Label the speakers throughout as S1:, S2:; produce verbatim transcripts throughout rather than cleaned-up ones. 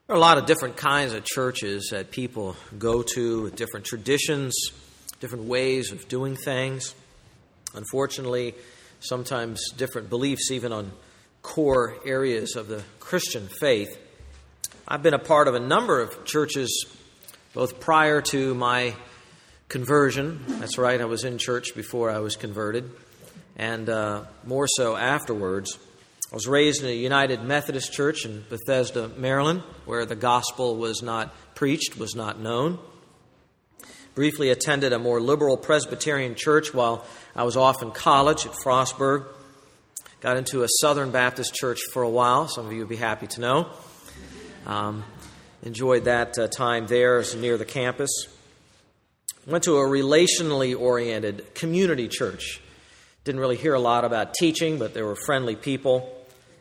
S1: There are a lot of different kinds of churches that people go to with different traditions, different ways of doing things. Unfortunately, sometimes different beliefs even on core areas of the Christian faith. I've been a part of a number of churches, both prior to my conversion. That's right, I was in church before I was converted, and uh, more so afterwards. I was raised in a United Methodist church in Bethesda, Maryland, where the gospel was not preached, was not known. Briefly attended a more liberal Presbyterian church while I was off in college at Frostburg. Got into a Southern Baptist church for a while, some of you would be happy to know. Um, enjoyed that uh, time there, as near the campus. Went to a relationally oriented community church. Didn't really hear a lot about teaching, but there were friendly people.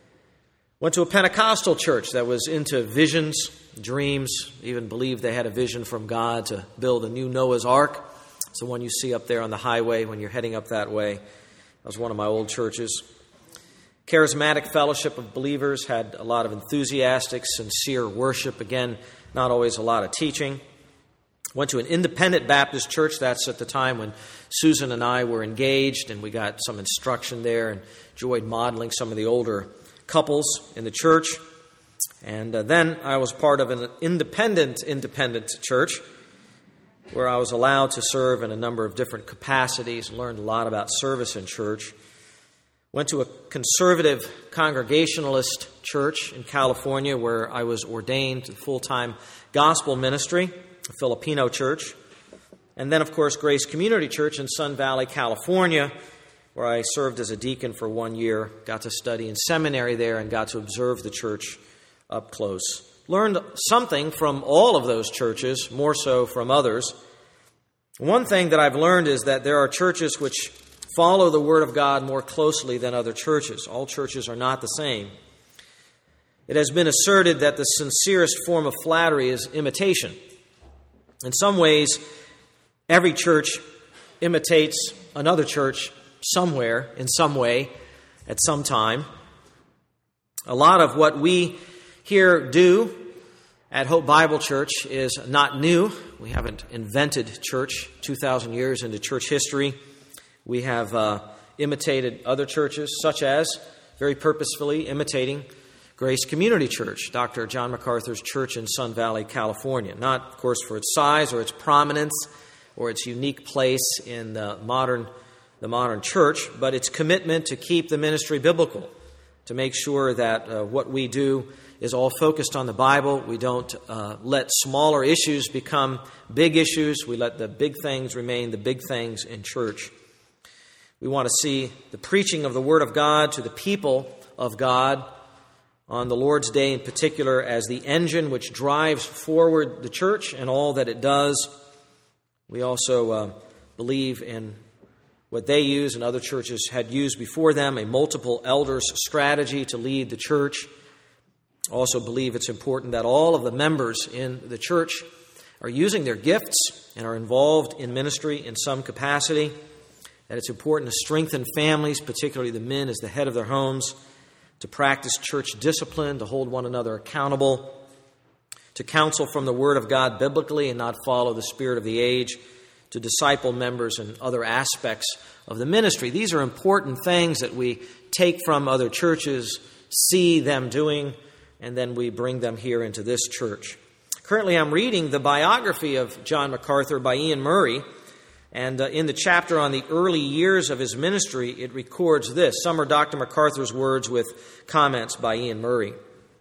S1: Went to a Pentecostal church that was into visions, dreams, even believed they had a vision from God to build a new Noah's Ark. It's the one you see up there on the highway when you're heading up that way. That was one of my old churches. Charismatic Fellowship of Believers had a lot of enthusiastic, sincere worship. Again, not always a lot of teaching. Went to an independent Baptist church. That's at the time when Susan and I were engaged, and we got some instruction there and enjoyed modeling some of the older couples in the church. And uh, then I was part of an independent, independent church where I was allowed to serve in a number of different capacities, learned a lot about service in church. Went to a conservative Congregationalist church in California where I was ordained to full-time gospel ministry, a Filipino church. And then, of course, Grace Community Church in Sun Valley, California, where I served as a deacon for one year, got to study in seminary there, and got to observe the church up close. Learned something from all of those churches, more so from others. One thing that I've learned is that there are churches which follow the Word of God more closely than other churches. All churches are not the same. It has been asserted that the sincerest form of flattery is imitation. In some ways, every church imitates another church somewhere, in some way, at some time. A lot of what we here do at Hope Bible Church is not new. We haven't invented church two thousand years into church history. We have uh, imitated other churches, such as, very purposefully, imitating Grace Community Church, Doctor John MacArthur's church in Sun Valley, California. Not, of course, for its size or its prominence or its unique place in the modern the modern church, but its commitment to keep the ministry biblical, to make sure that uh, what we do is all focused on the Bible. We don't uh, let smaller issues become big issues. We let the big things remain the big things in church. We want to see the preaching of the Word of God to the people of God on the Lord's Day in particular as the engine which drives forward the church and all that it does. We also uh, believe in what they use and other churches had used before them, a multiple elders strategy to lead the church. Also believe it's important that all of the members in the church are using their gifts and are involved in ministry in some capacity. That it's important to strengthen families, particularly the men as the head of their homes, to practice church discipline, to hold one another accountable, to counsel from the Word of God biblically and not follow the spirit of the age, to disciple members and other aspects of the ministry. These are important things that we take from other churches, see them doing, and then we bring them here into this church. Currently, I'm reading the biography of John MacArthur by Ian Murray, and uh, in the chapter on the early years of his ministry, it records this. Some are Doctor MacArthur's words with comments by Ian Murray.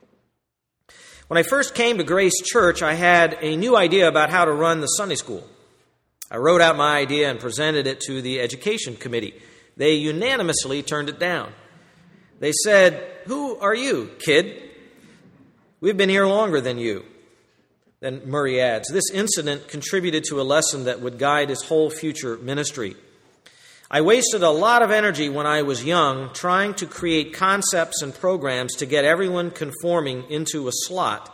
S1: When I first came to Grace Church, I had a new idea about how to run the Sunday school. I wrote out my idea and presented it to the education committee. They unanimously turned it down. They said, "Who are you, kid? We've been here longer than you." Then Murray adds, "This incident contributed to a lesson that would guide his whole future ministry. I wasted a lot of energy when I was young trying to create concepts and programs to get everyone conforming into a slot.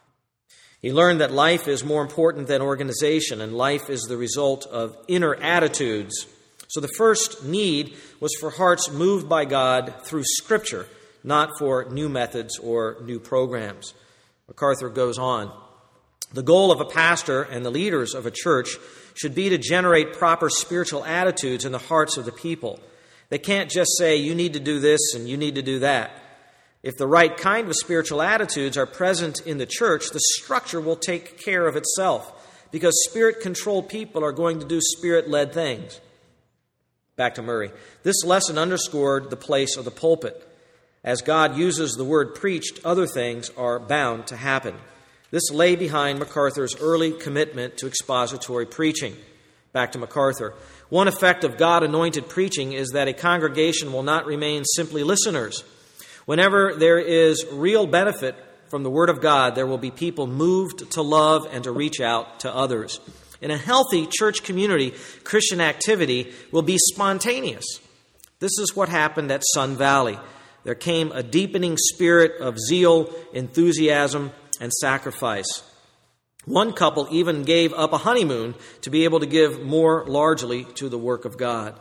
S1: He learned that life is more important than organization, and life is the result of inner attitudes. So the first need was for hearts moved by God through Scripture, not for new methods or new programs. MacArthur goes on, the goal of a pastor and the leaders of a church should be to generate proper spiritual attitudes in the hearts of the people. They can't just say, you need to do this and you need to do that. If the right kind of spiritual attitudes are present in the church, the structure will take care of itself, because Spirit-controlled people are going to do Spirit-led things. Back to Murray. This lesson underscored the place of the pulpit. As God uses the word preached, other things are bound to happen. This lay behind MacArthur's early commitment to expository preaching. Back to MacArthur. One effect of God-anointed preaching is that a congregation will not remain simply listeners. Whenever there is real benefit from the Word of God, there will be people moved to love and to reach out to others. In a healthy church community, Christian activity will be spontaneous. This is what happened at Sun Valley. There came a deepening spirit of zeal, enthusiasm, and sacrifice. One couple even gave up a honeymoon to be able to give more largely to the work of God.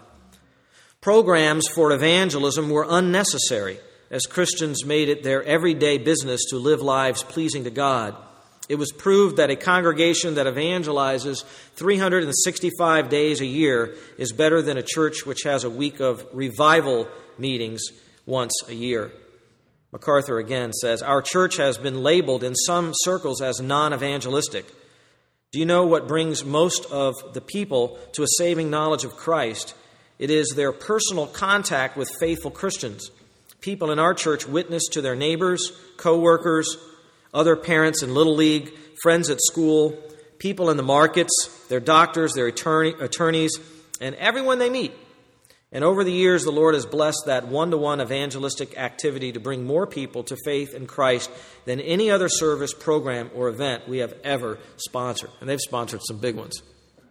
S1: Programs for evangelism were unnecessary, as Christians made it their everyday business to live lives pleasing to God. It was proved that a congregation that evangelizes three hundred sixty-five days a year is better than a church which has a week of revival meetings once a year. MacArthur again says, our church has been labeled in some circles as non-evangelistic. Do you know what brings most of the people to a saving knowledge of Christ? It is their personal contact with faithful Christians. People in our church witness to their neighbors, co-workers, other parents in Little League, friends at school, people in the markets, their doctors, their attorney, attorneys, and everyone they meet. And over the years, the Lord has blessed that one-to-one evangelistic activity to bring more people to faith in Christ than any other service, program, or event we have ever sponsored. And they've sponsored some big ones.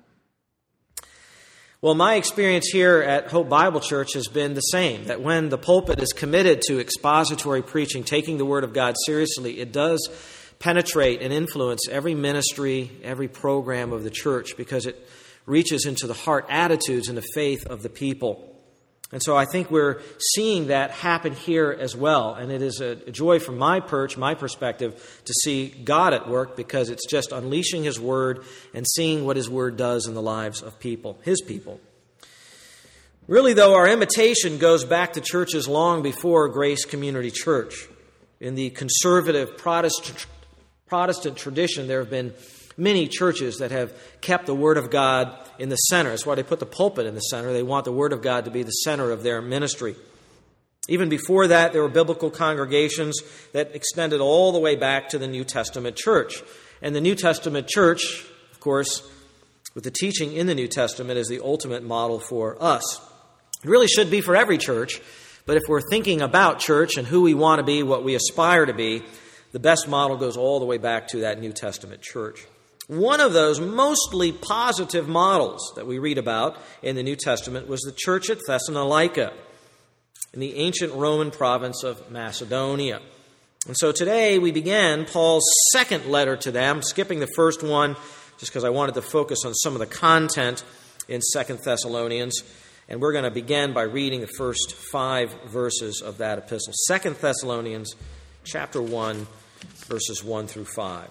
S1: Well, my experience here at Hope Bible Church has been the same, that when the pulpit is committed to expository preaching, taking the Word of God seriously, it does penetrate and influence every ministry, every program of the church, because it reaches into the heart attitudes and the faith of the people. And so I think we're seeing that happen here as well. And it is a joy from my perch, my perspective, to see God at work, because it's just unleashing His Word and seeing what His Word does in the lives of people, His people. Really, though, our imitation goes back to churches long before Grace Community Church. In the conservative Protestant, Protestant tradition, there have been many churches that have kept the Word of God in the center. That's why they put the pulpit in the center. They want the Word of God to be the center of their ministry. Even before that, there were biblical congregations that extended all the way back to the New Testament church. And the New Testament church, of course, with the teaching in the New Testament, is the ultimate model for us. It really should be for every church, but if we're thinking about church and who we want to be, what we aspire to be, the best model goes all the way back to that New Testament church. One of those mostly positive models that we read about in the New Testament was the church at Thessalonica in the ancient Roman province of Macedonia. And so today we began Paul's second letter to them, skipping the first one just because I wanted to focus on some of the content in Second Thessalonians. And we're going to begin by reading the first five verses of that epistle. Second Thessalonians chapter one, verses one through five.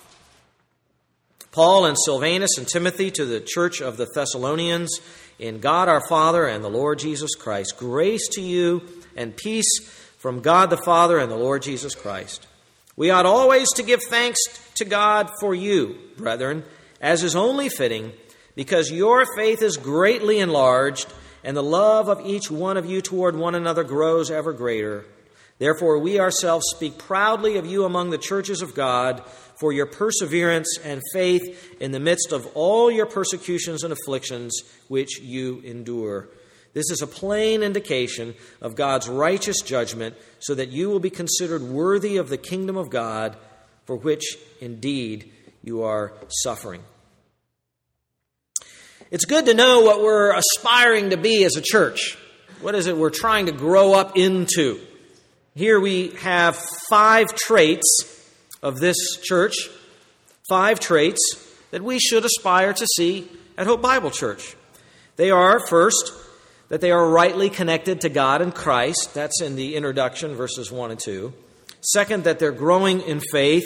S1: Paul and Silvanus and Timothy to the church of the Thessalonians, in God our Father and the Lord Jesus Christ, grace to you and peace from God the Father and the Lord Jesus Christ. We ought always to give thanks to God for you, brethren, as is only fitting, because your faith is greatly enlarged, and the love of each one of you toward one another grows ever greater. Therefore we ourselves speak proudly of you among the churches of God, for your perseverance and faith in the midst of all your persecutions and afflictions which you endure. This is a plain indication of God's righteous judgment, so that you will be considered worthy of the kingdom of God, for which indeed you are suffering. It's good to know what we're aspiring to be as a church. What is it we're trying to grow up into? Here we have five traits of this church, five traits that we should aspire to see at Hope Bible Church. They are, first, that they are rightly connected to God and Christ. That's in the introduction, verses one and two. Second, that they're growing in faith.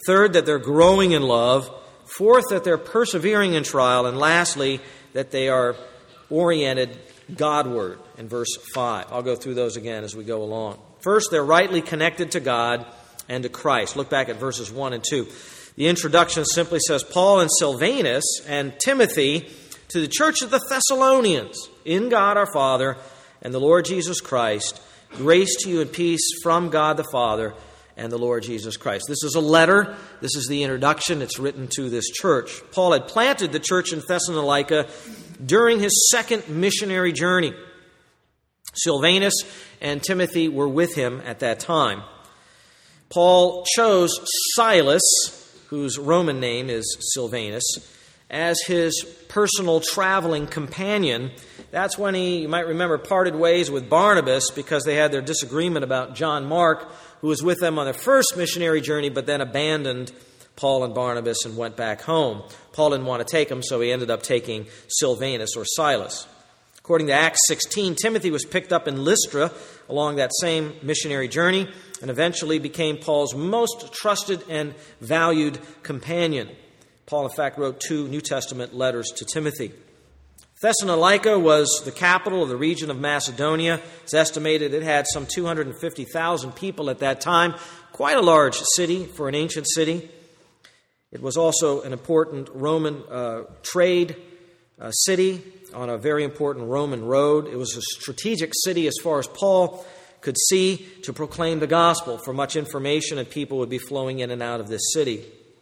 S1: Third, that they're growing in love. Fourth, that they're persevering in trial. And lastly, that they are oriented Godward in verse five. I'll go through those again as we go along. First, they're rightly connected to God and to Christ. Look back at verses one and two. The introduction simply says, Paul and Silvanus and Timothy to the church of the Thessalonians, in God our Father and the Lord Jesus Christ, grace to you and peace from God the Father and the Lord Jesus Christ. This is a letter. This is the introduction. It's written to this church. Paul had planted the church in Thessalonica during his second missionary journey. Silvanus and Timothy were with him at that time. Paul chose Silas, whose Roman name is Silvanus, as his personal traveling companion. That's when he, you might remember, parted ways with Barnabas because they had their disagreement about John Mark, who was with them on their first missionary journey, but then abandoned Paul and Barnabas and went back home. Paul didn't want to take him, so he ended up taking Silvanus or Silas. According to Acts sixteen, Timothy was picked up in Lystra along that same missionary journey and eventually became Paul's most trusted and valued companion. Paul, in fact, wrote two New Testament letters to Timothy. Thessalonica was the capital of the region of Macedonia. It's estimated it had some two hundred fifty thousand people at that time. Quite a large city for an ancient city. It was also an important Roman uh, trade uh, city on a very important Roman road. It was a strategic city as far as Paul could see to proclaim the gospel, for much information and people would be flowing in and out of this city.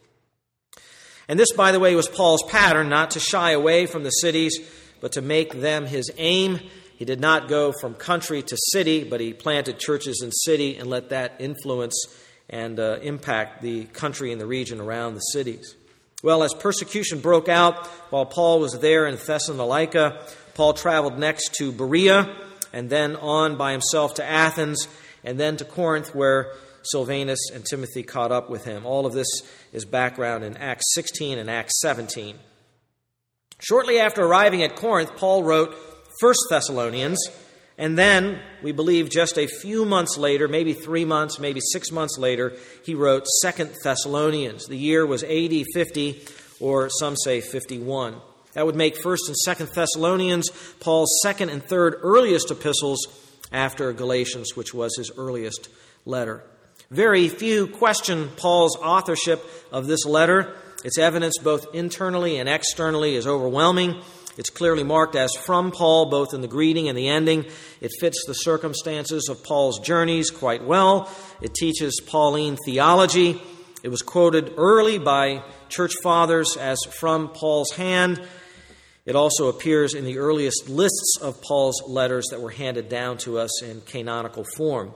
S1: And this, by the way, was Paul's pattern, not to shy away from the cities, but to make them his aim. He did not go from country to city, but he planted churches in city and let that influence and uh, impact the country and the region around the cities. Well, as persecution broke out while Paul was there in Thessalonica, Paul traveled next to Berea and then on by himself to Athens and then to Corinth, where Silvanus and Timothy caught up with him. All of this is background in Acts sixteen and Acts seventeen. Shortly after arriving at Corinth, Paul wrote First Thessalonians, and then, we believe just a few months later, maybe three months, maybe six months later, he wrote Second Thessalonians. The year was A D fifty, or some say fifty-one. That would make First and Second Thessalonians Paul's second and third earliest epistles after Galatians, which was his earliest letter. Very few question Paul's authorship of this letter. Its evidence both internally and externally is overwhelming. It's clearly marked as from Paul, both in the greeting and the ending. It fits the circumstances of Paul's journeys quite well. It teaches Pauline theology. It was quoted early by church fathers as from Paul's hand. It also appears in the earliest lists of Paul's letters that were handed down to us in canonical form.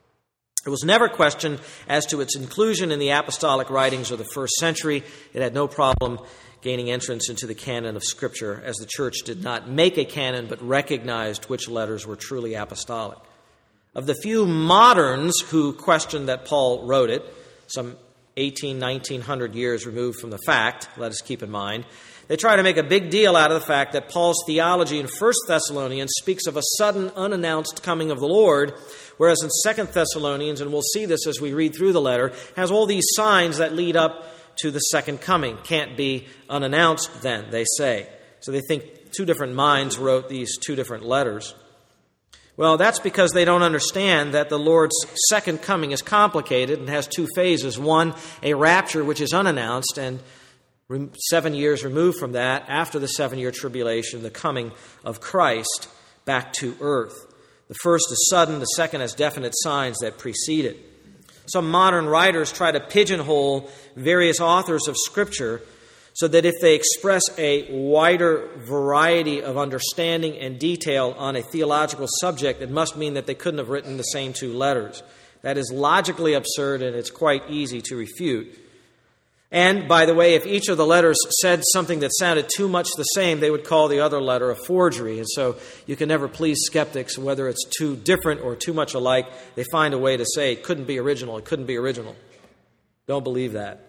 S1: It was never questioned as to its inclusion in the apostolic writings of the first century. It had no problem gaining entrance into the canon of Scripture, as the church did not make a canon but recognized which letters were truly apostolic. Of the few moderns who questioned that Paul wrote it, some eighteen, nineteen hundred years removed from the fact, let us keep in mind, they try to make a big deal out of the fact that Paul's theology in First Thessalonians speaks of a sudden, unannounced coming of the Lord, whereas in Second Thessalonians, and we'll see this as we read through the letter, has all these signs that lead up to the second coming. Can't be unannounced then, they say. So they think two different minds wrote these two different letters. Well, that's because they don't understand that the Lord's second coming is complicated and has two phases. One, a rapture which is unannounced, and seven years removed from that, after the seven-year tribulation, the coming of Christ back to earth. The first is sudden, the second has definite signs that precede it. Some modern writers try to pigeonhole various authors of Scripture so that if they express a wider variety of understanding and detail on a theological subject, it must mean that they couldn't have written the same two letters. That is logically absurd, and it's quite easy to refute. And, by the way, if each of the letters said something that sounded too much the same, they would call the other letter a forgery. And so you can never please skeptics, whether it's too different or too much alike. They find a way to say it couldn't be original, it couldn't be original. Don't believe that.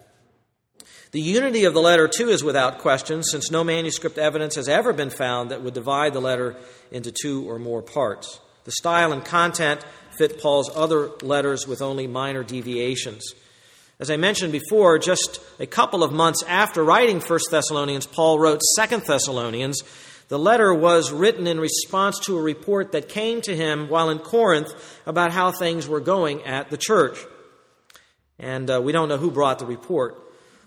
S1: The unity of the letter, too, is without question, since no manuscript evidence has ever been found that would divide the letter into two or more parts. The style and content fit Paul's other letters with only minor deviations. As I mentioned before, just a couple of months after writing First Thessalonians, Paul wrote Second Thessalonians. The letter was written in response to a report that came to him while in Corinth about how things were going at the church. And uh, we don't know who brought the report.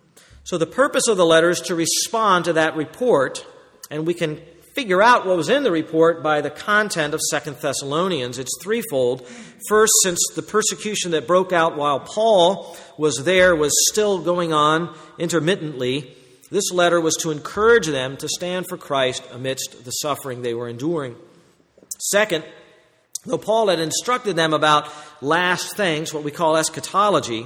S1: So the purpose of the letter is to respond to that report, and we can figure out what was in the report by the content of Second Thessalonians. It's threefold. First, since the persecution that broke out while Paul was there was still going on intermittently, this letter was to encourage them to stand for Christ amidst the suffering they were enduring. Second, though Paul had instructed them about last things, what we call eschatology,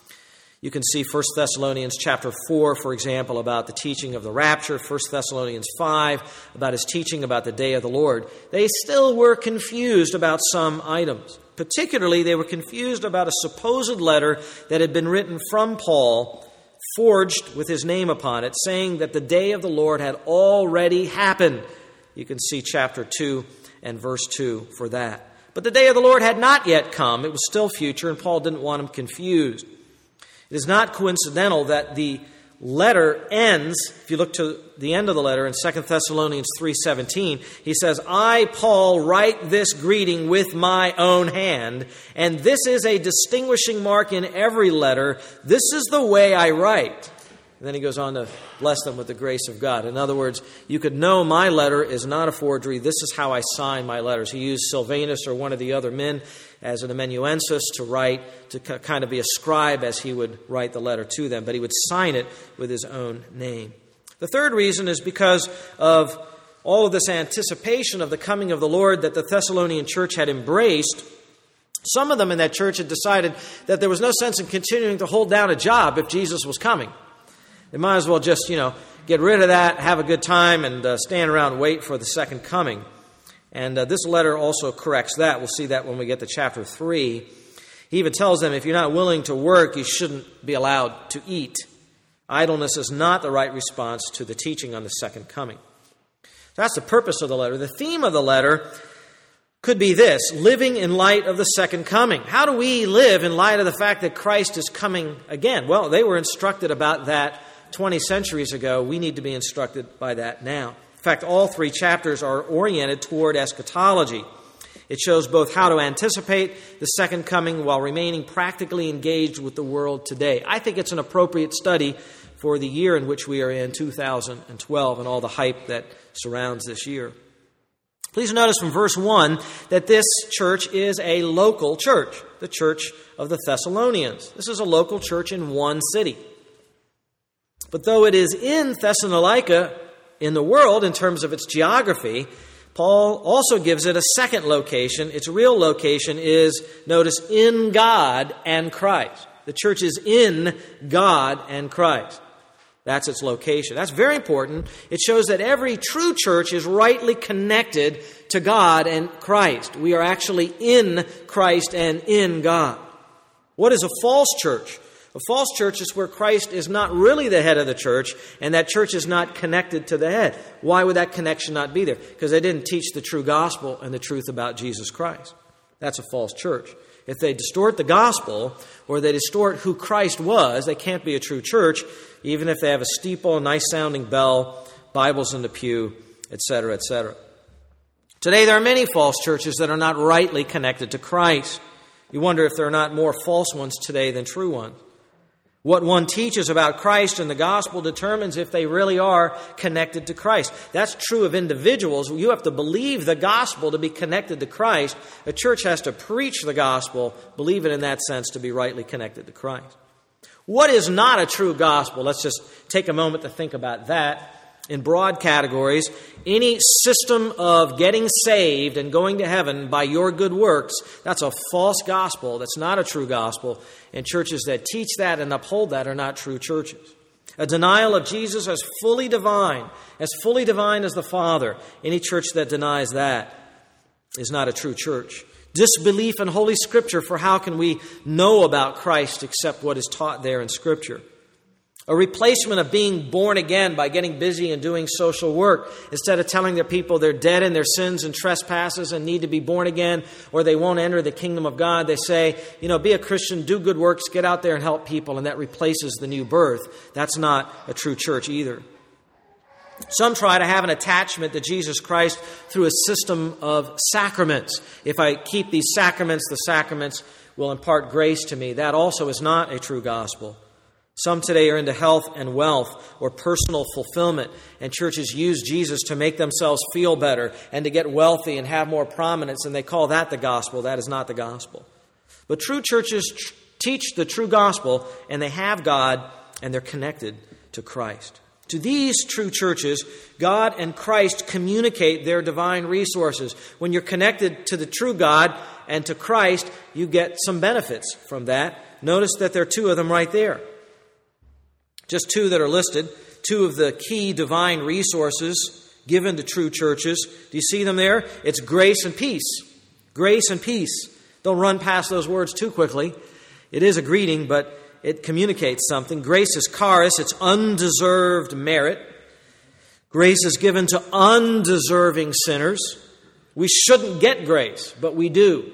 S1: you can see First Thessalonians chapter four, for example, about the teaching of the rapture, First Thessalonians five, about his teaching about the day of the Lord. They still were confused about some items. Particularly, they were confused about a supposed letter that had been written from Paul, forged with his name upon it, saying that the day of the Lord had already happened. You can see chapter two and verse two for that. But the day of the Lord had not yet come. It was still future, and Paul didn't want them confused. It is not coincidental that the letter ends, if you look to the end of the letter in Second Thessalonians three seventeen, he says, I, Paul, write this greeting with my own hand, and this is a distinguishing mark in every letter. This is the way I write. And then he goes on to bless them with the grace of God. In other words, you could know my letter is not a forgery. This is how I sign my letters. He used Silvanus or one of the other men as an amanuensis to write, to kind of be a scribe as he would write the letter to them. But he would sign it with his own name. The third reason is because of all of this anticipation of the coming of the Lord that the Thessalonian church had embraced. Some of them in that church had decided that there was no sense in continuing to hold down a job if Jesus was coming. They might as well just, you know, get rid of that, have a good time, and uh, stand around and wait for the second coming. And uh, this letter also corrects that. We'll see that when we get to chapter three. He even tells them if you're not willing to work, you shouldn't be allowed to eat. Idleness is not the right response to the teaching on the second coming. So that's the purpose of the letter. The theme of the letter could be this: living in light of the second coming. How do we live in light of the fact that Christ is coming again? Well, they were instructed about that twenty centuries ago. We need to be instructed by that now. In fact, all three chapters are oriented toward eschatology. It shows both how to anticipate the second coming while remaining practically engaged with the world today. I think it's an appropriate study for the year in which we are in, two thousand twelve, and all the hype that surrounds this year. Please notice from verse one that this church is a local church, the church of the Thessalonians. This is a local church in one city. But though it is in Thessalonica, in the world, in terms of its geography, Paul also gives it a second location. Its real location is, notice, in God and Christ. The church is in God and Christ. That's its location. That's very important. It shows that every true church is rightly connected to God and Christ. We are actually in Christ and in God. What is a false church? A false church is where Christ is not really the head of the church, and that church is not connected to the head. Why would that connection not be there? Because they didn't teach the true gospel and the truth about Jesus Christ. That's a false church. If they distort the gospel, or they distort who Christ was, they can't be a true church, even if they have a steeple, a nice-sounding bell, Bibles in the pew, et cetera, et cetera. Today there are many false churches that are not rightly connected to Christ. You wonder if there are not more false ones today than true ones. What one teaches about Christ and the gospel determines if they really are connected to Christ. That's true of individuals. You have to believe the gospel to be connected to Christ. A church has to preach the gospel, believe it in that sense, to be rightly connected to Christ. What is not a true gospel? Let's just take a moment to think about that. In broad categories, any system of getting saved and going to heaven by your good works, that's a false gospel. That's not a true gospel. And churches that teach that and uphold that are not true churches. A denial of Jesus as fully divine, as fully divine as the Father. Any church that denies that is not a true church. Disbelief in Holy Scripture, for how can we know about Christ except what is taught there in Scripture? A replacement of being born again by getting busy and doing social work. Instead of telling their people they're dead in their sins and trespasses and need to be born again or they won't enter the kingdom of God, they say, you know, be a Christian, do good works, get out there and help people, and that replaces the new birth. That's not a true church either. Some try to have an attachment to Jesus Christ through a system of sacraments. If I keep these sacraments, the sacraments will impart grace to me. That also is not a true gospel. Some today are into health and wealth or personal fulfillment, and churches use Jesus to make themselves feel better and to get wealthy and have more prominence, and they call that the gospel. That is not the gospel. But true churches tr- teach the true gospel, and they have God, and they're connected to Christ. To these true churches, God and Christ communicate their divine resources. When you're connected to the true God and to Christ, you get some benefits from that. Notice that there are two of them right there. Just two that are listed, two of the key divine resources given to true churches. Do you see them there? It's grace and peace. Grace and peace. Don't run past those words too quickly. It is a greeting, but it communicates something. Grace is charis, it's undeserved merit. Grace is given to undeserving sinners. We shouldn't get grace, but we do.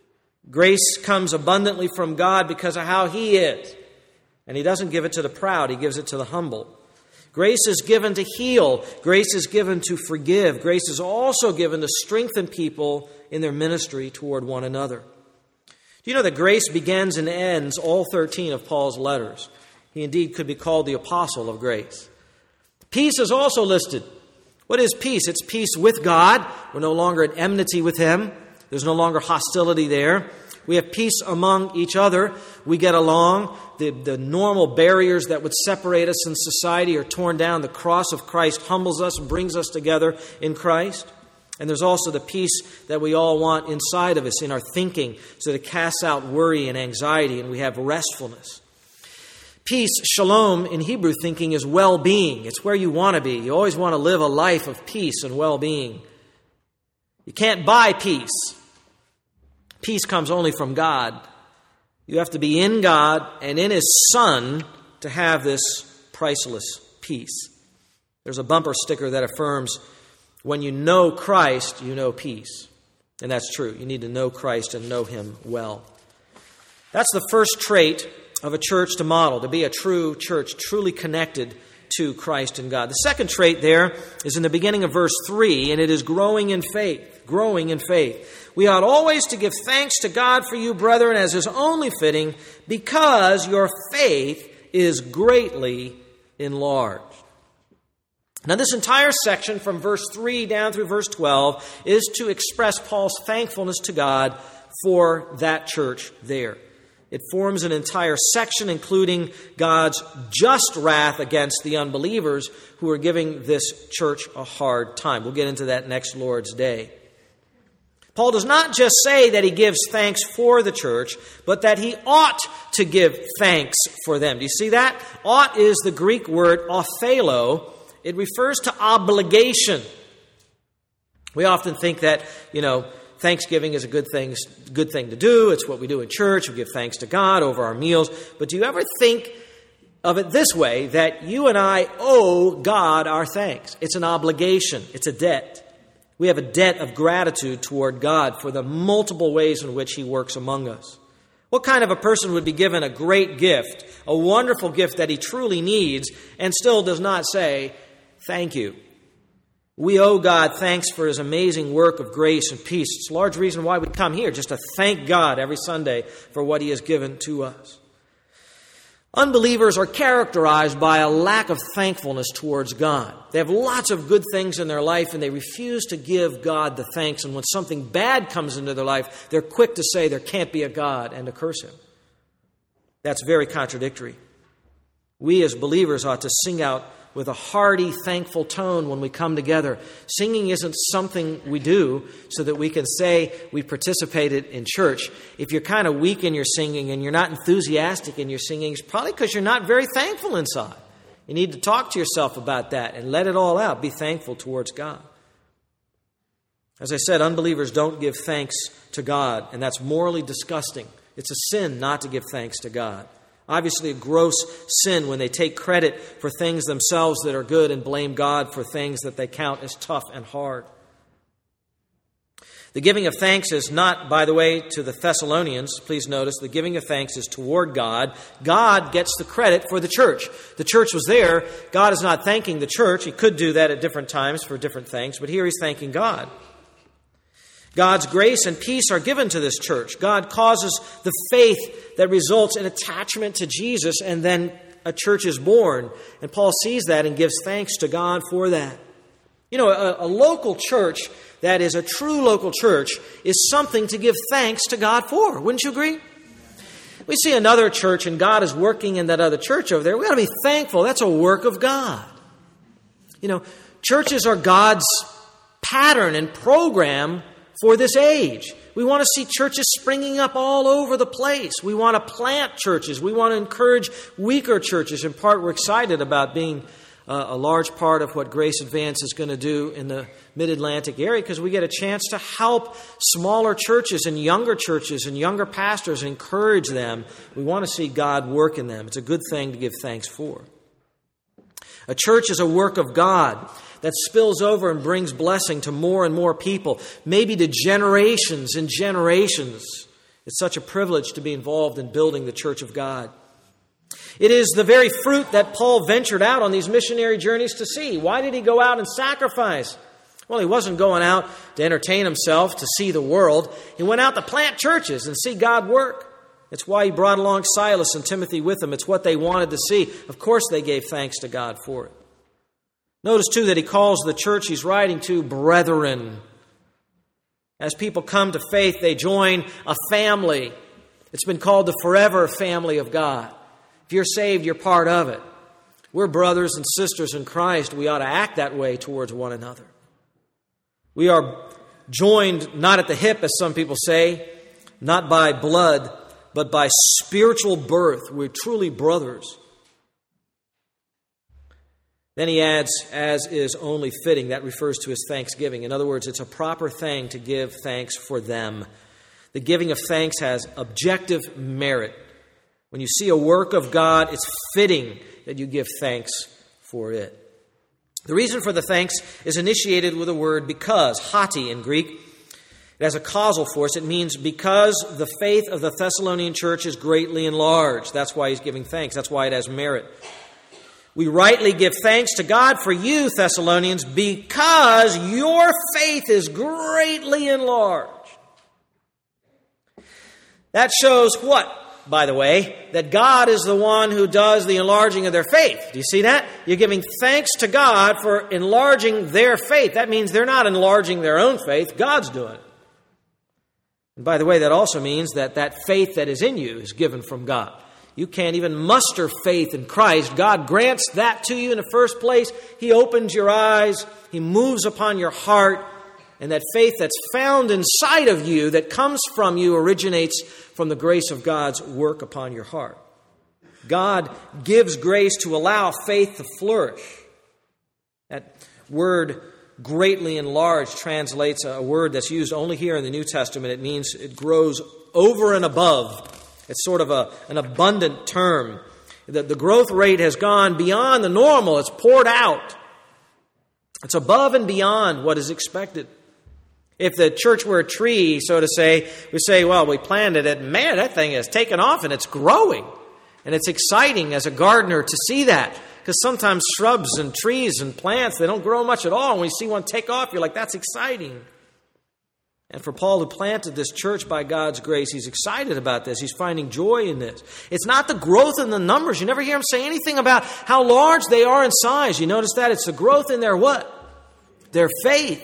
S1: Grace comes abundantly from God because of how He is. And He doesn't give it to the proud, He gives it to the humble. Grace is given to heal. Grace is given to forgive. Grace is also given to strengthen people in their ministry toward one another. Do you know that grace begins and ends all thirteen of Paul's letters? He indeed could be called the apostle of grace. Peace is also listed. What is peace? It's peace with God. We're no longer at enmity with Him. There's no longer hostility there. We have peace among each other. We get along. The, the normal barriers that would separate us in society are torn down. The cross of Christ humbles us and brings us together in Christ. And there's also the peace that we all want inside of us, in our thinking, so that it casts out worry and anxiety, and we have restfulness. Peace, shalom, in Hebrew thinking is well-being. It's where you want to be. You always want to live a life of peace and well-being. You can't buy peace. Peace comes only from God. You have to be in God and in His Son to have this priceless peace. There's a bumper sticker that affirms, when you know Christ, you know peace. And that's true. You need to know Christ and know Him well. That's the first trait of a church to model, to be a true church, truly connected to Christ and God. The second trait there is in the beginning of verse three, and it is growing in faith. Growing in faith. We ought always to give thanks to God for you, brethren, as is only fitting, because your faith is greatly enlarged. Now, this entire section from verse three down through verse twelve is to express Paul's thankfulness to God for that church there. It forms an entire section, including God's just wrath against the unbelievers who are giving this church a hard time. We'll get into that next Lord's Day. Paul does not just say that he gives thanks for the church, but that he ought to give thanks for them. Do you see that? Ought is the Greek word ophelo. It refers to obligation. We often think that, you know, Thanksgiving is a good thing, good thing to do. It's what we do in church. We give thanks to God over our meals. But do you ever think of it this way, that you and I owe God our thanks? It's an obligation. It's a debt. We have a debt of gratitude toward God for the multiple ways in which He works among us. What kind of a person would be given a great gift, a wonderful gift that he truly needs, and still does not say, thank you? We owe God thanks for His amazing work of grace and peace. It's a large reason why we come here, just to thank God every Sunday for what He has given to us. Unbelievers are characterized by a lack of thankfulness towards God. They have lots of good things in their life, and they refuse to give God the thanks. And when something bad comes into their life, they're quick to say there can't be a God and to curse Him. That's very contradictory. We as believers ought to sing out with a hearty, thankful tone when we come together. Singing isn't something we do so that we can say we participated in church. If you're kind of weak in your singing and you're not enthusiastic in your singing, it's probably because you're not very thankful inside. You need to talk to yourself about that and let it all out. Be thankful towards God. As I said, unbelievers don't give thanks to God, and that's morally disgusting. It's a sin not to give thanks to God. Obviously a gross sin when they take credit for things themselves that are good and blame God for things that they count as tough and hard. The giving of thanks is not, by the way, to the Thessalonians. Please notice, the giving of thanks is toward God. God gets the credit for the church. The church was there. God is not thanking the church. He could do that at different times for different things, but here he's thanking God. God's grace and peace are given to this church. God causes the faith that results in attachment to Jesus, and then a church is born. And Paul sees that and gives thanks to God for that. You know, a, a local church that is a true local church is something to give thanks to God for. Wouldn't you agree? We see another church and God is working in that other church over there. We ought to be thankful. That's a work of God. You know, churches are God's pattern and program for this age. We want to see churches springing up all over the place. We want to plant churches. We want to encourage weaker churches. In part, we're excited about being uh, a large part of what Grace Advance is going to do in the Mid-Atlantic area, because we get a chance to help smaller churches and younger churches and younger pastors, encourage them. We want to see God work in them. It's a good thing to give thanks for. A church is a work of God that spills over and brings blessing to more and more people, maybe to generations and generations. It's such a privilege to be involved in building the church of God. It is the very fruit that Paul ventured out on these missionary journeys to see. Why did he go out and sacrifice? Well, he wasn't going out to entertain himself, to see the world. He went out to plant churches and see God work. It's why he brought along Silas and Timothy with him. It's what they wanted to see. Of course, they gave thanks to God for it. Notice, too, that he calls the church he's writing to brethren. As people come to faith, they join a family. It's been called the forever family of God. If you're saved, you're part of it. We're brothers and sisters in Christ. We ought to act that way towards one another. We are joined not at the hip, as some people say, not by blood, but by spiritual birth. We're truly brothers. Then he adds, as is only fitting. That refers to his thanksgiving. In other words, it's a proper thing to give thanks for them. The giving of thanks has objective merit. When you see a work of God, it's fitting that you give thanks for it. The reason for the thanks is initiated with a word because, hati in Greek. It has a causal force. It means because the faith of the Thessalonian church is greatly enlarged. That's why he's giving thanks. That's why it has merit. We rightly give thanks to God for you, Thessalonians, because your faith is greatly enlarged. That shows what, by the way? That God is the one who does the enlarging of their faith. Do you see that? You're giving thanks to God for enlarging their faith. That means they're not enlarging their own faith. God's doing it. And by the way, that also means that that faith that is in you is given from God. You can't even muster faith in Christ. God grants that to you in the first place. He opens your eyes. He moves upon your heart. And that faith that's found inside of you, that comes from you, originates from the grace of God's work upon your heart. God gives grace to allow faith to flourish. That word greatly enlarged translates a word that's used only here in the New Testament. It means it grows over and above. It's sort of a, an abundant term. The, the growth rate has gone beyond the normal. It's poured out. It's above and beyond what is expected. If the church were a tree, so to say, we say, well, we planted it. Man, that thing has taken off and it's growing. And it's exciting as a gardener to see that. Because sometimes shrubs and trees and plants, they don't grow much at all. And when you see one take off, you're like, that's exciting. And for Paul, who planted this church by God's grace, he's excited about this. He's finding joy in this. It's not the growth in the numbers. You never hear him say anything about how large they are in size. You notice that? It's the growth in their what? Their faith.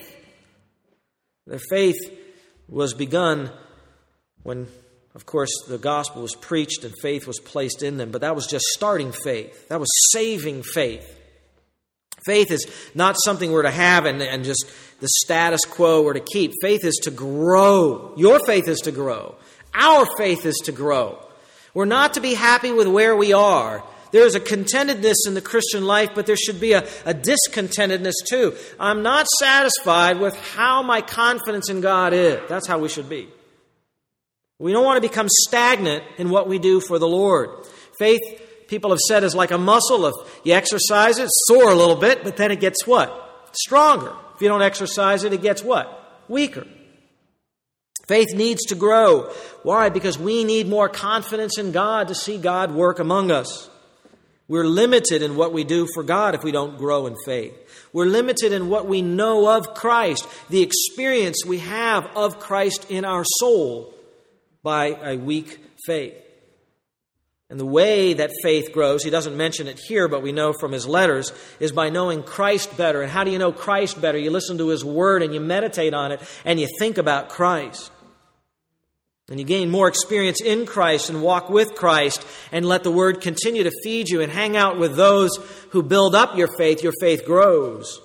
S1: Their faith was begun when, of course, the gospel was preached and faith was placed in them. But that was just starting faith. That was saving faith. Faith is not something we're to have and, and just the status quo we're to keep. Faith is to grow. Your faith is to grow. Our faith is to grow. We're not to be happy with where we are. There is a contentedness in the Christian life, but there should be a, a discontentedness too. I'm not satisfied with how my confidence in God is. That's how we should be. We don't want to become stagnant in what we do for the Lord. Faith, people have said, is like a muscle. If you exercise it, it's sore a little bit, but then it gets what? Stronger. If you don't exercise it, it gets what? Weaker. Faith needs to grow. Why? Because we need more confidence in God to see God work among us. We're limited in what we do for God if we don't grow in faith. We're limited in what we know of Christ, the experience we have of Christ in our soul by a weak faith. And the way that faith grows, he doesn't mention it here, but we know from his letters, is by knowing Christ better. And how do you know Christ better? You listen to his word and you meditate on it and you think about Christ. And you gain more experience in Christ and walk with Christ and let the Word continue to feed you and hang out with those who build up your faith. Your faith grows.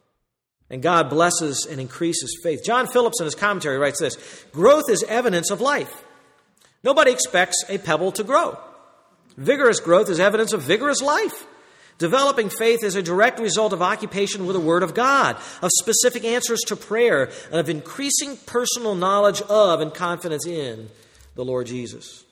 S1: And God blesses and increases faith. John Phillips in his commentary writes this: growth is evidence of life. Nobody expects a pebble to grow. Vigorous growth is evidence of vigorous life. Developing faith is a direct result of occupation with the Word of God, of specific answers to prayer, and of increasing personal knowledge of and confidence in the Lord Jesus.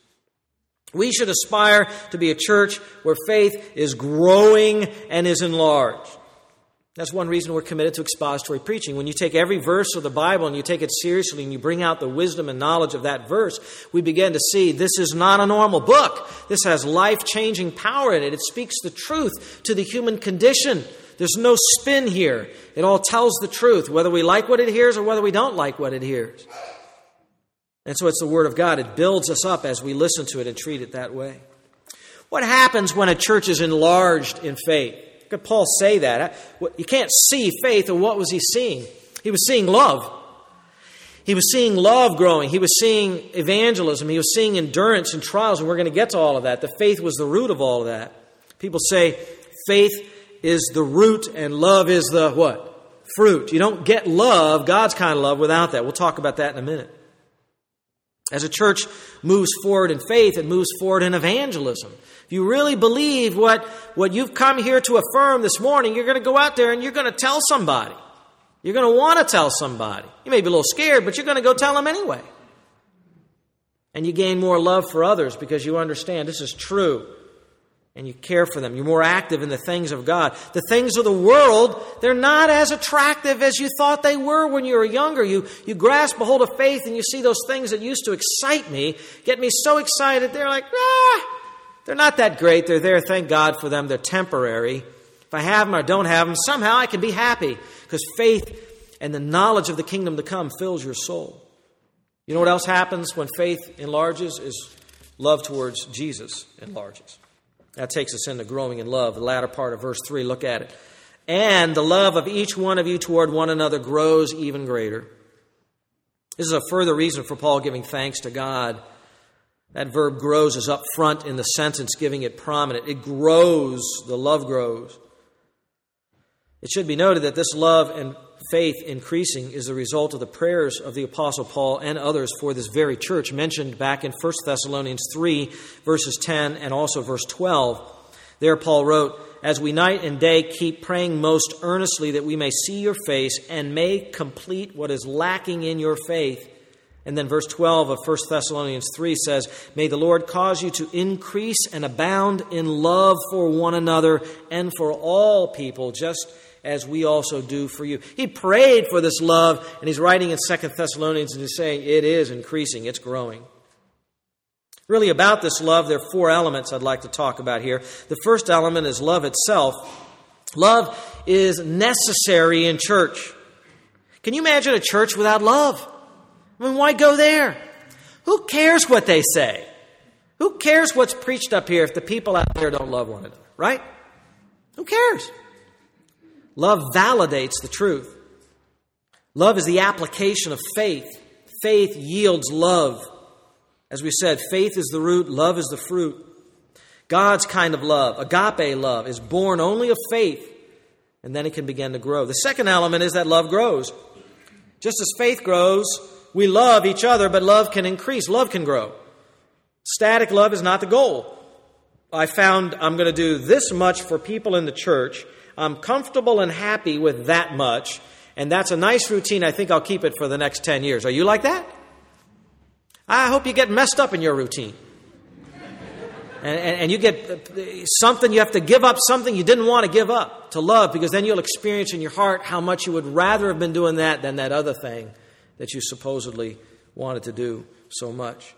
S1: We should aspire to be a church where faith is growing and is enlarged. That's one reason we're committed to expository preaching. When you take every verse of the Bible and you take it seriously and you bring out the wisdom and knowledge of that verse, we begin to see this is not a normal book. This has life-changing power in it. It speaks the truth to the human condition. There's no spin here. It all tells the truth, whether we like what it hears or whether we don't like what it hears. And so it's the Word of God. It builds us up as we listen to it and treat it that way. What happens when a church is enlarged in faith? Could Paul say that? You can't see faith, or what was he seeing? He was seeing love. He was seeing love growing. He was seeing evangelism. He was seeing endurance and trials, and we're going to get to all of that. The faith was the root of all of that. People say faith is the root and love is the what? Fruit. You don't get love, God's kind of love, without that. We'll talk about that in a minute. As a church moves forward in faith, it moves forward in evangelism. If you really believe what, what you've come here to affirm this morning, you're going to go out there and you're going to tell somebody. You're going to want to tell somebody. You may be a little scared, but you're going to go tell them anyway. And you gain more love for others because you understand this is true. And you care for them. You're more active in the things of God. The things of the world, they're not as attractive as you thought they were when you were younger. You, you grasp a hold of faith and you see those things that used to excite me, get me so excited. They're like, ah, they're not that great. They're there. Thank God for them. They're temporary. If I have them or don't have them, somehow I can be happy because faith and the knowledge of the kingdom to come fills your soul. You know what else happens when faith enlarges is love towards Jesus enlarges. That takes us into growing in love. The latter part of verse three, look at it. And the love of each one of you toward one another grows even greater. This is a further reason for Paul giving thanks to God. That verb grows is up front in the sentence, giving it prominent. It grows. The love grows. It should be noted that this love and faith increasing is the result of the prayers of the Apostle Paul and others for this very church mentioned back in First Thessalonians three, verses ten and also verse twelve. There Paul wrote, "As we night and day keep praying most earnestly that we may see your face and may complete what is lacking in your faith." And then verse twelve of First Thessalonians three says, "May the Lord cause you to increase and abound in love for one another and for all people, just as we also do for you." He prayed for this love, and he's writing in Second Thessalonians and he's saying it is increasing, it's growing. Really about this love, there are four elements I'd like to talk about here. The first element is love itself. Love is necessary in church. Can you imagine a church without love? I mean, why go there? Who cares what they say? Who cares what's preached up here if the people out there don't love one another, right? Who cares? Love validates the truth. Love is the application of faith. Faith yields love. As we said, faith is the root, love is the fruit. God's kind of love, agape love, is born only of faith, and then it can begin to grow. The second element is that love grows. Just as faith grows, we love each other, but love can increase. Love can grow. Static love is not the goal. I found I'm going to do this much for people in the church. I'm comfortable and happy with that much, and that's a nice routine. I think I'll keep it for the next ten years. Are you like that? I hope you get messed up in your routine. And, and, and you get something, you have to give up something you didn't want to give up to love, because then you'll experience in your heart how much you would rather have been doing that than that other thing that you supposedly wanted to do so much.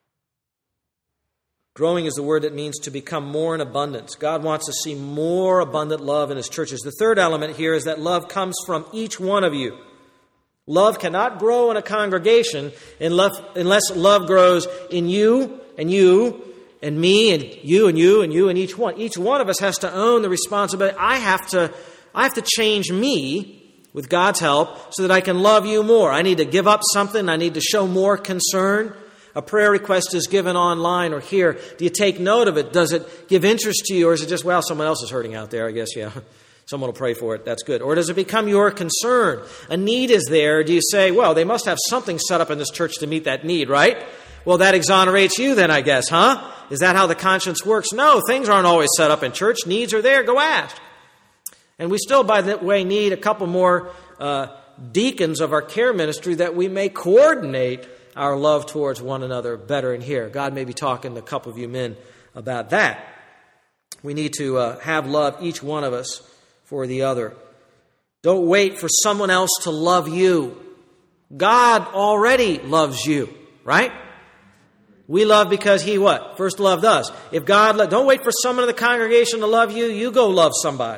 S1: Growing is the word that means to become more in abundance. God wants to see more abundant love in His churches. The third element here is that love comes from each one of you. Love cannot grow in a congregation unless love grows in you and you and me and you and you and you and each one. Each one of us has to own the responsibility. I have to, I have to change me with God's help so that I can love you more. I need to give up something. I need to show more concern. A prayer request is given online or here. Do you take note of it? Does it give interest to you? Or is it just, well, someone else is hurting out there, I guess, yeah. Someone will pray for it. That's good. Or does it become your concern? A need is there. Do you say, well, they must have something set up in this church to meet that need, right? Well, that exonerates you then, I guess, huh? Is that how the conscience works? No, things aren't always set up in church. Needs are there. Go ask. And we still, by the way, need a couple more uh, deacons of our care ministry that we may coordinate our love towards one another better in here. God may be talking to a couple of you men about that. We need to uh, have love, each one of us, for the other. Don't wait for someone else to love you. God already loves you, right? We love because He what? First loved us. If God, lo- don't wait for someone in the congregation to love you. You go love somebody.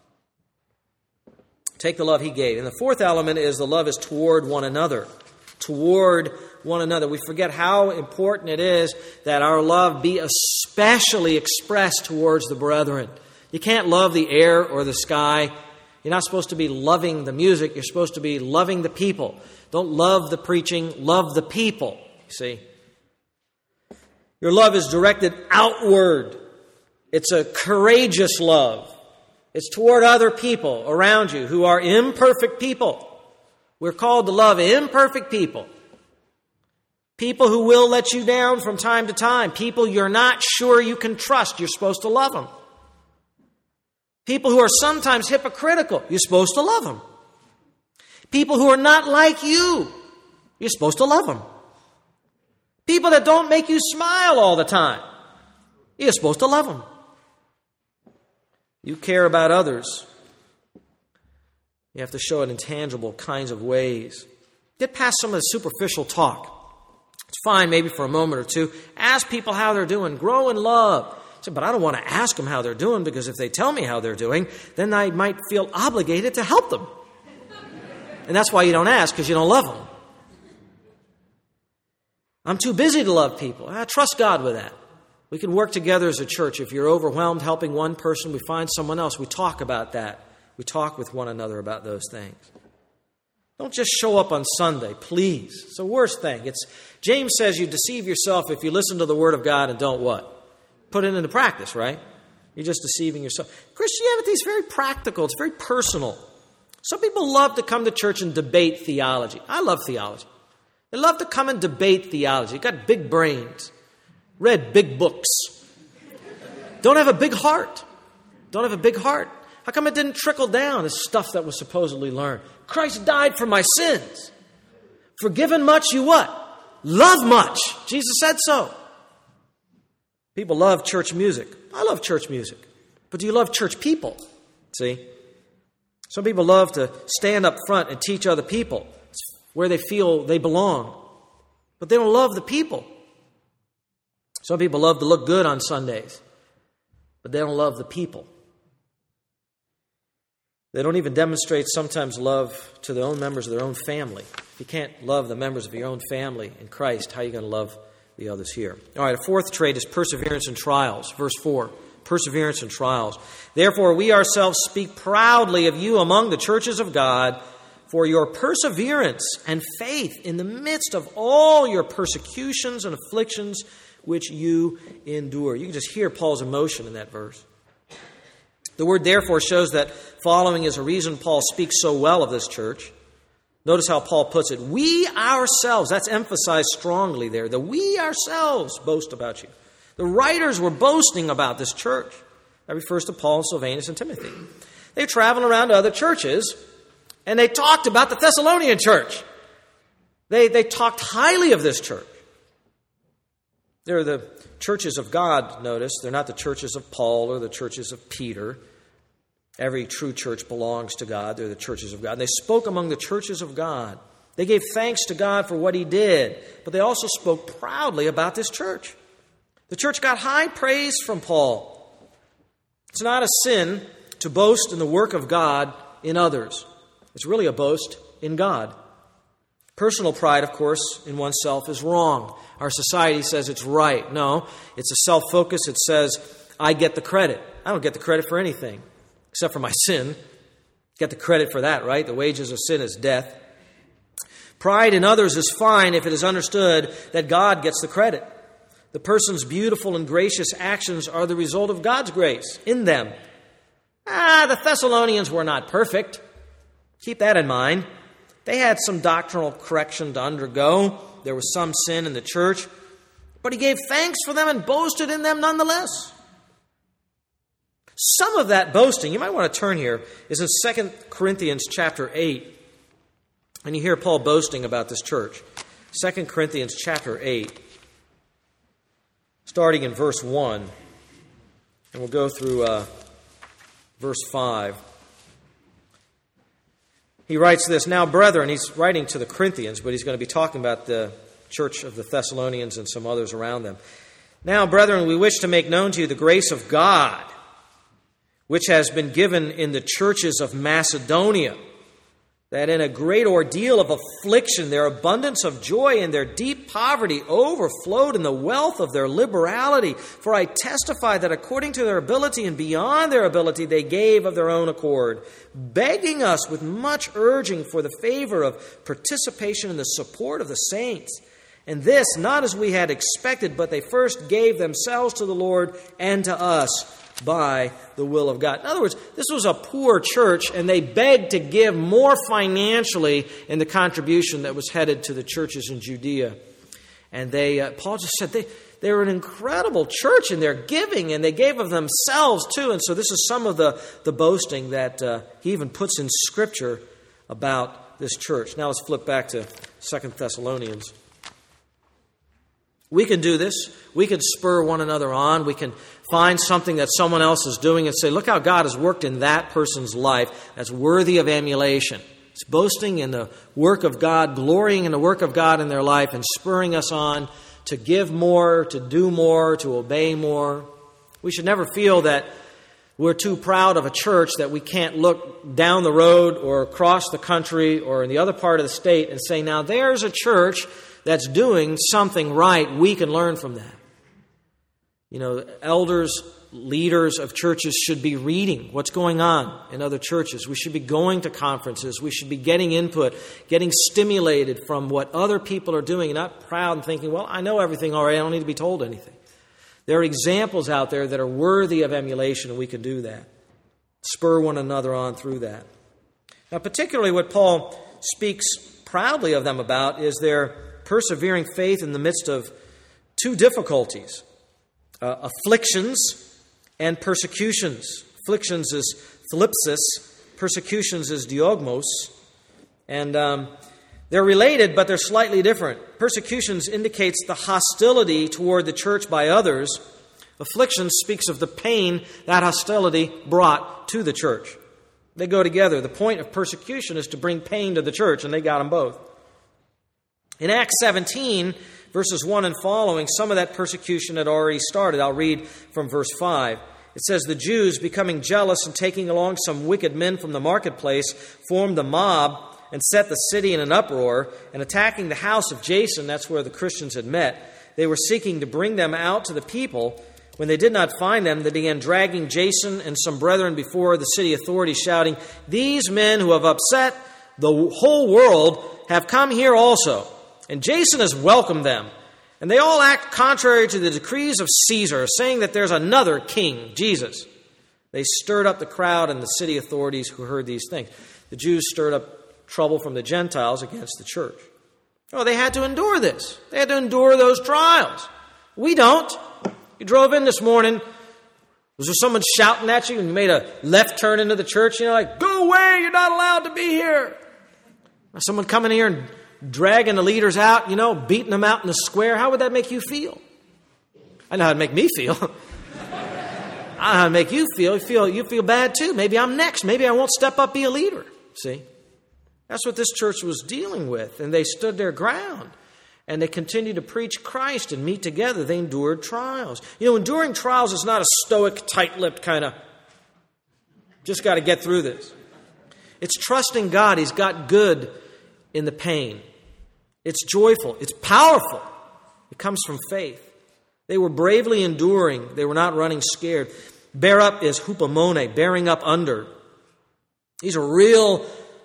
S1: Take the love He gave. And the fourth element is the love is toward one another. Toward one another. We forget how important it is that our love be especially expressed towards the brethren. You can't love the air or the sky. You're not supposed to be loving the music. You're supposed to be loving the people. Don't love the preaching. Love the people. You see? Your love is directed outward. It's a courageous love. It's toward other people around you who are imperfect people. We're called to love imperfect people. People who will let you down from time to time. People you're not sure you can trust. You're supposed to love them. People who are sometimes hypocritical. You're supposed to love them. People who are not like you. You're supposed to love them. People that don't make you smile all the time. You're supposed to love them. You care about others. You have to show it in tangible kinds of ways. Get past some of the superficial talk. It's fine maybe for a moment or two. Ask people how they're doing. Grow in love. So, but I don't want to ask them how they're doing, because if they tell me how they're doing, then I might feel obligated to help them. And that's why you don't ask, because you don't love them. I'm too busy to love people. I trust God with that. We can work together as a church. If you're overwhelmed helping one person, we find someone else. We talk about that. We talk with one another about those things. Don't just show up on Sunday, please. It's the worst thing. It's James says you deceive yourself if you listen to the Word of God and don't what? Put it into practice, right? You're just deceiving yourself. Christianity is very practical. It's very personal. Some people love to come to church and debate theology. I love theology. They love to come and debate theology. You've got big brains. Read big books. Don't have a big heart. Don't have a big heart. How come it didn't trickle down as stuff that was supposedly learned? Christ died for my sins. Forgiven much, you what? Love much. Jesus said so. People love church music. I love church music. But do you love church people? See? Some people love to stand up front and teach other people. It's where they feel they belong. But they don't love the people. Some people love to look good on Sundays. But they don't love the people. They don't even demonstrate sometimes love to their own members of their own family. If you can't love the members of your own family in Christ, how are you going to love the others here? All right, a fourth trait is perseverance in trials. Verse four, perseverance in trials. Therefore, we ourselves speak proudly of you among the churches of God for your perseverance and faith in the midst of all your persecutions and afflictions which you endure. You can just hear Paul's emotion in that verse. The word therefore shows that following is a reason Paul speaks so well of this church. Notice how Paul puts it. We ourselves, that's emphasized strongly there. The we ourselves boast about you. The writers were boasting about this church. That refers to Paul, Silvanus, and Timothy. They traveled around to other churches, and they talked about the Thessalonian church. They, they talked highly of this church. They're the churches of God, notice. They're not the churches of Paul or the churches of Peter. Every true church belongs to God. They're the churches of God. And they spoke among the churches of God. They gave thanks to God for what he did, but they also spoke proudly about this church. The church got high praise from Paul. It's not a sin to boast in the work of God in others. It's really a boast in God. Personal pride, of course, in oneself is wrong. Our society says it's right. No, it's a self-focus. It says, I get the credit. I don't get the credit for anything, except for my sin. Get the credit for that, right? The wages of sin is death. Pride in others is fine if it is understood that God gets the credit. The person's beautiful and gracious actions are the result of God's grace in them. Ah, the Thessalonians were not perfect. Keep that in mind. They had some doctrinal correction to undergo. There was some sin in the church. But he gave thanks for them and boasted in them nonetheless. Some of that boasting, you might want to turn here, is in Second Corinthians chapter eight. And you hear Paul boasting about this church. Second Corinthians chapter eight, starting in verse one. And we'll go through uh, verse five. He writes this, Now, brethren, he's writing to the Corinthians, but he's going to be talking about the church of the Thessalonians and some others around them. Now, brethren, we wish to make known to you the grace of God, which has been given in the churches of Macedonia, that in a great ordeal of affliction, their abundance of joy and their deep poverty overflowed in the wealth of their liberality. For I testify that according to their ability and beyond their ability, they gave of their own accord, begging us with much urging for the favor of participation in the support of the saints. And this, not as we had expected, but they first gave themselves to the Lord and to us by the will of God. In other words, this was a poor church, and they begged to give more financially in the contribution that was headed to the churches in Judea. And they, uh, Paul just said, they, they were an incredible church in their giving, and they gave of themselves too. And so this is some of the, the boasting that uh, he even puts in Scripture about this church. Now let's flip back to Second Thessalonians. We can do this. We can spur one another on. We can find something that someone else is doing and say, look how God has worked in that person's life that's worthy of emulation. It's boasting in the work of God, glorying in the work of God in their life, and spurring us on to give more, to do more, to obey more. We should never feel that we're too proud of a church that we can't look down the road or across the country or in the other part of the state and say, now there's a church that's doing something right. We can learn from that. You know, elders, leaders of churches should be reading what's going on in other churches. We should be going to conferences. We should be getting input, getting stimulated from what other people are doing, and not proud and thinking, well, I know everything already. I don't need to be told anything. There are examples out there that are worthy of emulation, and we can do that. Spur one another on through that. Now, particularly what Paul speaks proudly of them about is their persevering faith in the midst of two difficulties, uh, afflictions and persecutions. Afflictions is thlipsis, persecutions is diogmos, and um, they're related, but they're slightly different. Persecutions indicates the hostility toward the church by others. Affliction speaks of the pain that hostility brought to the church. They go together. The point of persecution is to bring pain to the church, and they got them both. In Acts seventeen, verses one and following, some of that persecution had already started. I'll read from verse five. It says, the Jews, becoming jealous and taking along some wicked men from the marketplace, formed a mob and set the city in an uproar, and attacking the house of Jason, that's where the Christians had met, they were seeking to bring them out to the people. When they did not find them, they began dragging Jason and some brethren before the city authorities, shouting, these men who have upset the whole world have come here also. And Jason has welcomed them. And they all act contrary to the decrees of Caesar, saying that there's another king, Jesus. They stirred up the crowd and the city authorities who heard these things. The Jews stirred up trouble from the Gentiles against the church. Oh, they had to endure this. They had to endure those trials. We don't. You drove in this morning. Was there someone shouting at you and you made a left turn into the church? You know, like, go away, you're not allowed to be here. Or someone coming here and dragging the leaders out, you know, beating them out in the square. How would that make you feel? I know how to make me feel. I know how to make you feel. You feel, you feel bad too. Maybe I'm next. Maybe I won't step up, be a leader. See? That's what this church was dealing with. And they stood their ground. And they continued to preach Christ and meet together. They endured trials. You know, enduring trials is not a stoic, tight-lipped kind of, just got to get through this. It's trusting God. He's got good in the pain. It's joyful. It's powerful. It comes from faith. They were bravely enduring. They were not running scared. Bear up is hupomone, bearing up under. These are real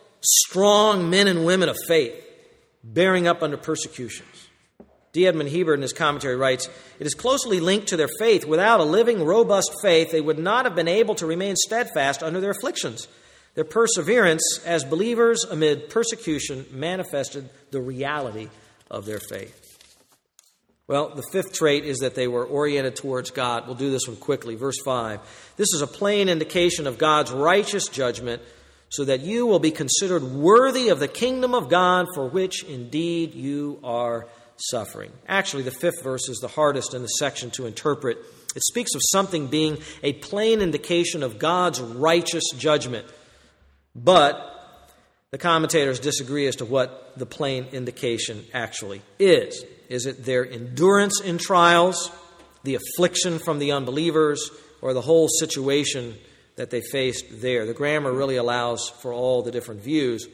S1: strong men and women of faith, bearing up under persecutions. D. Edmund Hebert in his commentary writes, "It is closely linked to their faith. Without a living, robust faith, they would not have been able to remain steadfast under their afflictions. Their perseverance as believers amid persecution manifested the reality of their faith." Well, the fifth trait is that they were oriented towards God. We'll do this one quickly. Verse five. "This is a plain indication of God's righteous judgment, so that you will be considered worthy of the kingdom of God, for which indeed you are suffering." Actually, the fifth verse is the hardest in the section to interpret. It speaks of something being a plain indication of God's righteous judgment. But the commentators disagree as to what the plain indication actually is. Is it their endurance in trials, the affliction from the unbelievers, or the whole situation that they faced there? The grammar really allows for all the different views.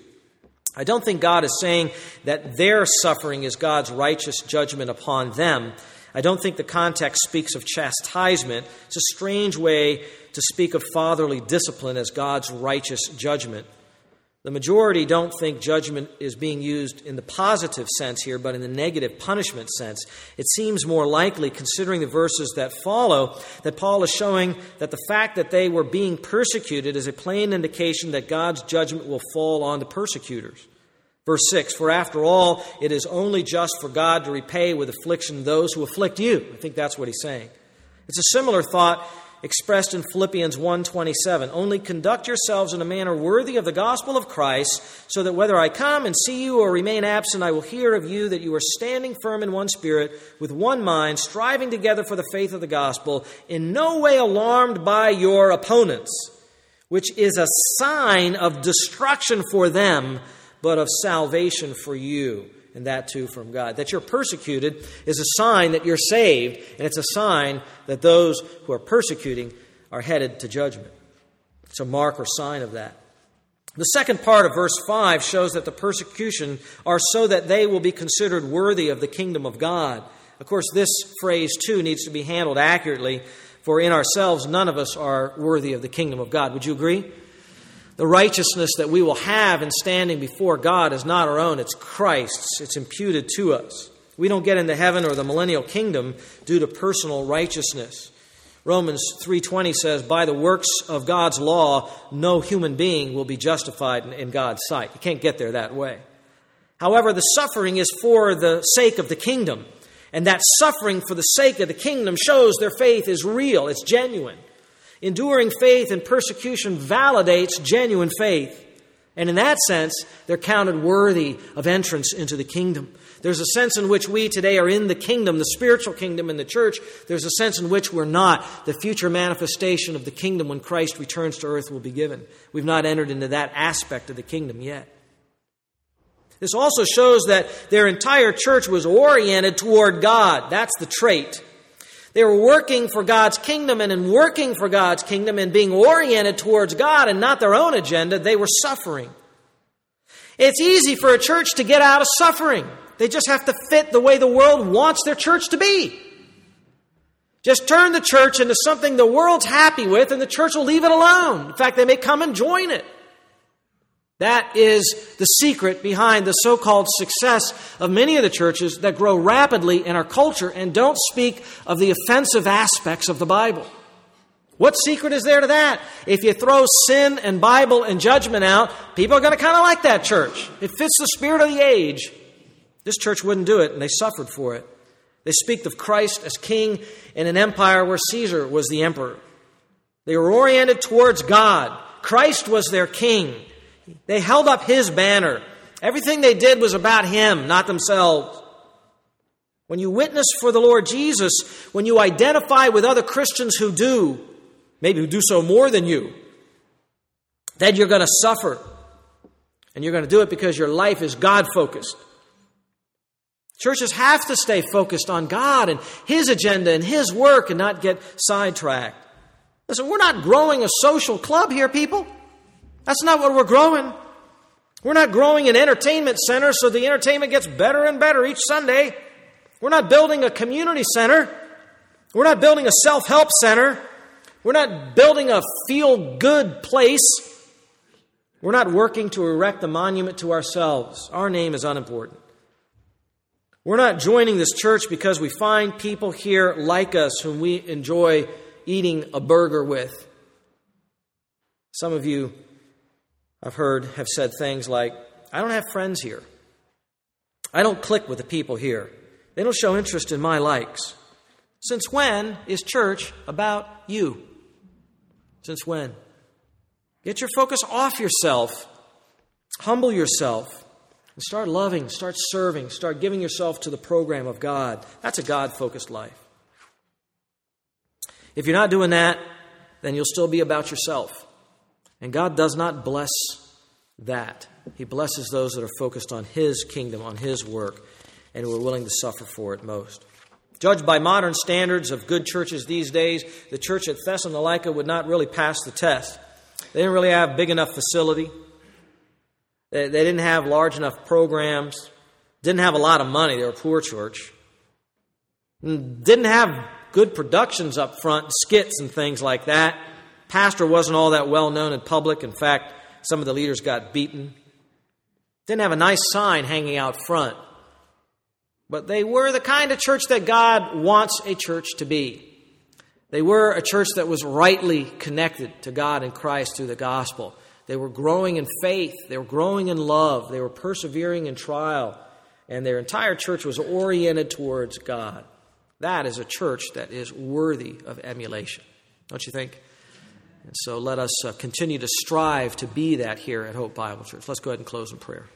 S1: I don't think God is saying that their suffering is God's righteous judgment upon them. I don't think the context speaks of chastisement. It's a strange way to speak of fatherly discipline as God's righteous judgment. The majority don't think judgment is being used in the positive sense here, but in the negative punishment sense. It seems more likely, considering the verses that follow, that Paul is showing that the fact that they were being persecuted is a plain indication that God's judgment will fall on the persecutors. Verse six, "For after all, it is only just for God to repay with affliction those who afflict you." I think that's what he's saying. It's a similar thought expressed in Philippians one twenty-seven. "Only conduct yourselves in a manner worthy of the gospel of Christ, so that whether I come and see you or remain absent, I will hear of you that you are standing firm in one spirit, with one mind, striving together for the faith of the gospel, in no way alarmed by your opponents, which is a sign of destruction for them, but of salvation for you." And that too from God. That you're persecuted is a sign that you're saved, and it's a sign that those who are persecuting are headed to judgment. It's a mark or sign of that. The second part of verse five shows that the persecution are so that they will be considered worthy of the kingdom of God. Of course, this phrase too needs to be handled accurately, for in ourselves none of us are worthy of the kingdom of God. Would you agree? The righteousness that we will have in standing before God is not our own. It's Christ's. It's imputed to us. We don't get into heaven or the millennial kingdom due to personal righteousness. Romans three twenty says, "By the works of God's law, no human being will be justified in God's sight." You can't get there that way. However, the suffering is for the sake of the kingdom. And that suffering for the sake of the kingdom shows their faith is real. It's genuine. Enduring faith and persecution validates genuine faith. And in that sense, they're counted worthy of entrance into the kingdom. There's a sense in which we today are in the kingdom, the spiritual kingdom in the church. There's a sense in which we're not. The future manifestation of the kingdom when Christ returns to earth will be given. We've not entered into that aspect of the kingdom yet. This also shows that their entire church was oriented toward God. That's the trait. They were working for God's kingdom, and in working for God's kingdom and being oriented towards God and not their own agenda, they were suffering. It's easy for a church to get out of suffering. They just have to fit the way the world wants their church to be. Just turn the church into something the world's happy with, and the church will leave it alone. In fact, they may come and join it. That is the secret behind the so-called success of many of the churches that grow rapidly in our culture and don't speak of the offensive aspects of the Bible. What secret is there to that? If you throw sin and Bible and judgment out, people are going to kind of like that church. It fits the spirit of the age. This church wouldn't do it, and they suffered for it. They speak of Christ as king in an empire where Caesar was the emperor. They were oriented towards God. Christ was their king. They held up his banner. Everything they did was about him, not themselves. when you witness for the Lord Jesus, when you identify with other Christians who do, maybe who do so more than you, then you're going to suffer. And you're going to do it because your life is God-focused. Churches have to stay focused on God and His agenda and His work and not get sidetracked. Listen, we're not growing a social club here, people. That's not what we're growing. We're not growing an entertainment center so the entertainment gets better and better each Sunday. We're not building a community center. We're not building a self-help center. We're not building a feel-good place. We're not working to erect a monument to ourselves. Our name is unimportant. We're not joining this church because we find people here like us whom we enjoy eating a burger with. Some of you, I've heard, have said things like, I don't have friends here. I don't click with the people here. They don't show interest in my likes. Since when is church about you? Since when? Get your focus off yourself. Humble yourself. And start loving, start serving, start giving yourself to the program of God. That's a God-focused life. If you're not doing that, then you'll still be about yourself. And God does not bless that. He blesses those that are focused on His kingdom, on His work, and who are willing to suffer for it most. Judged by modern standards of good churches these days, the church at Thessalonica would not really pass the test. They didn't really have big enough facility. They, they didn't have large enough programs. Didn't have a lot of money. They were a poor church. Didn't have good productions up front, skits and things like that. Pastor wasn't all that well known in public. In fact, some of the leaders got beaten. Didn't have a nice sign hanging out front. But they were the kind of church that God wants a church to be. They were a church that was rightly connected to God and Christ through the gospel. They were growing in faith. They were growing in love. They were persevering in trial. And their entire church was oriented towards God. That is a church that is worthy of emulation. Don't you think? And so let us uh, continue to strive to be that here at Hope Bible Church. Let's go ahead and close in prayer.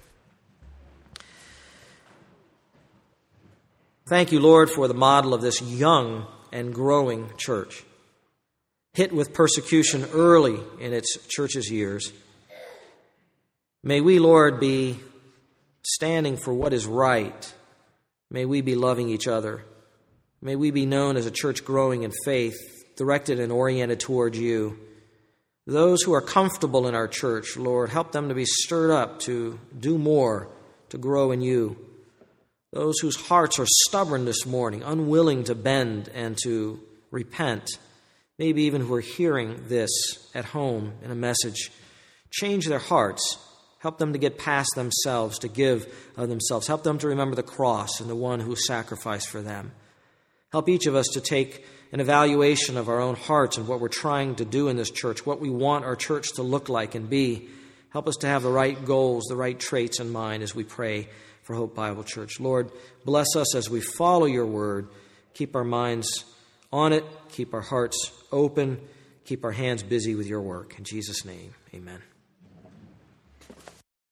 S1: Thank you, Lord, for the model of this young and growing church, hit with persecution early in its church's years. May we, Lord, be standing for what is right. May we be loving each other. May we be known as a church growing in faith, directed and oriented toward you. Those who are comfortable in our church, Lord, help them to be stirred up to do more, to grow in you. Those whose hearts are stubborn this morning, unwilling to bend and to repent, maybe even who are hearing this at home in a message, change their hearts. Help them to get past themselves, to give of themselves. Help them to remember the cross and the one who sacrificed for them. Help each of us to take an evaluation of our own hearts and what we're trying to do in this church, what we want our church to look like and be. Help us to have the right goals, the right traits in mind as we pray for Hope Bible Church. Lord, bless us as we follow your word. Keep our minds on it. Keep our hearts open. Keep our hands busy with your work. In Jesus' name, amen.